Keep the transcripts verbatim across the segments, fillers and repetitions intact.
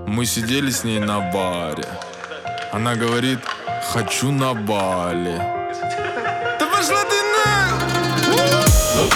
Мы сидели с ней на баре. Она говорит: хочу на Бали. Да пошла ты нахуй!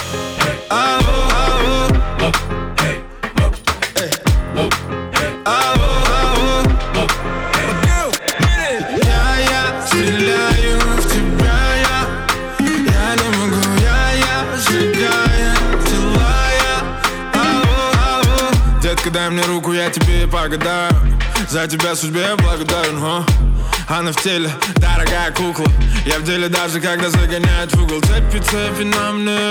Я стреляю в тебя, я Я не могу, я, я сжигаю тела, я ау, ау. Детка, дай мне руку, я тебе погадаю. За тебя судьбе благодарен, а? Она в теле, дорогая кукла. Я в деле даже когда загоняют в угол. Цепи, цепи на мне.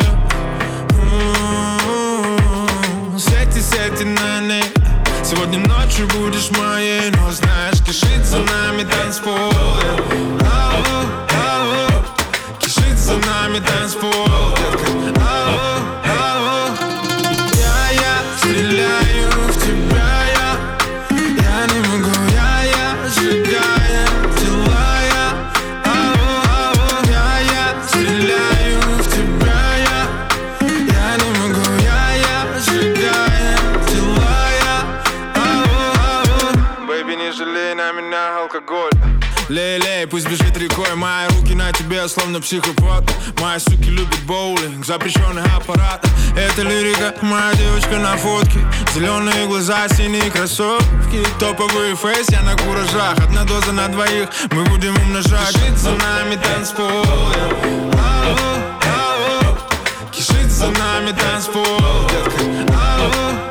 Сети, сети на ней. Сегодня ночью будешь моей, но знаешь, кишит за нами танцпол. Ау, ау, кишит за нами танцпол. Ау, ау. Я, я стреляю в тебя, я Я не могу, я, я сжигаю тела, я ау, ау. Я, я стреляю в тебя, я Я не могу, я, я сжигаю тела, я ау, ау. Бэйби, не жалей на меня алкоголь. Лей-лей, пусть бежит рекой. Мои руки на тебе, словно психопат. Мои суки любят боулинг, запрещенный аппарат. Это лирика, моя девочка на фотке. Зеленые глаза, синие кроссовки. Топовый фейс, я на куражах. Одна доза на двоих, мы будем умножать. Кишит за нами танцпол. Ау, ау. Кишит за нами танцпол. Ау.